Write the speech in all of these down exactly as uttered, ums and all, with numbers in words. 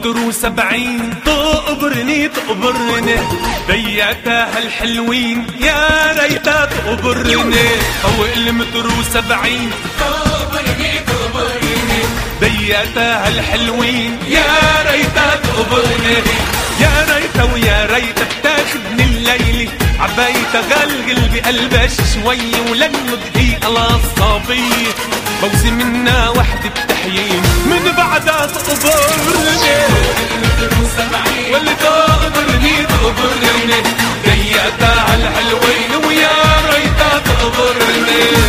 المتر وسبعين تقبرني تقبرني بياتها الحلوين يا ريتها تقبرني فوق المتر وسبعين تقبرني تقبرني بياتها الحلوين يا ريتها تقبرني يا ريتها ويا ريتها بتاخدني الليلة عبايتها غلغل بقلبها شوي ولن دقيقة للصبية بوزي منا وحدة بتحيين من بعدها تقبرني واللي تقبرني تقبرني جيتها الحلوين ويا ريتها تقبرني.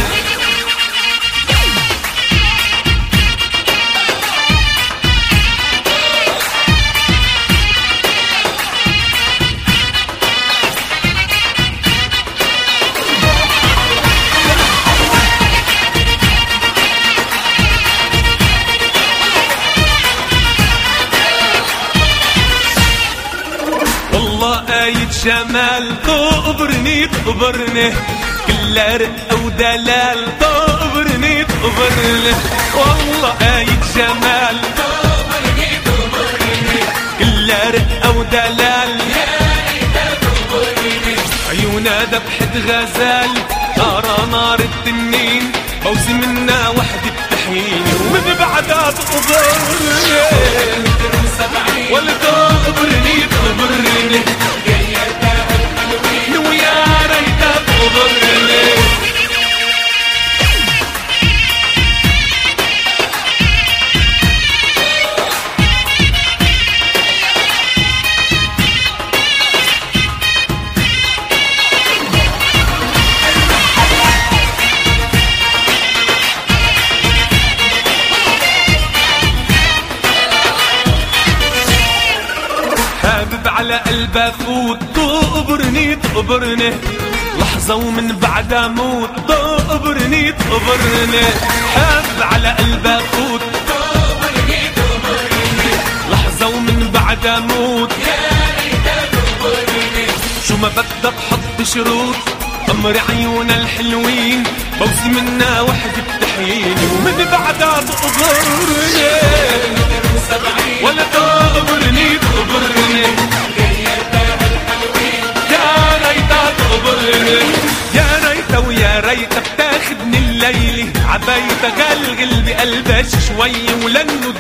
آية جمال تقبرني تقبرني كلها رقة ودلال تقبرني تقبرني والله آية جمال تقبرني تقبرني كلها رقة ودلال عيونها ذبحة غزال نارا نار التنين بوزي منا وحدة بتحييني ومن بعدها تقبرني ولا تقبرني تقبرني ويا ريتها تقبرني. حابب على قلبها فوت تقبرني تقبرني لحظة ومن بعدها موت تقبرني تقبرني حابب على قلبها فوت تقبرني تقبرني لحظة ومن بعدها موت يا ريتها تقبرني شو ما بدها بحط شروط أمر عيونها الحلوين بوزي منا وحدة بتحييني ومن بعدها تقبرني ولا تقبرني تقبرني يا ريتها ويا ريتها بتاخدني الليلة عبايتها غلغل بقلبها شوي ولن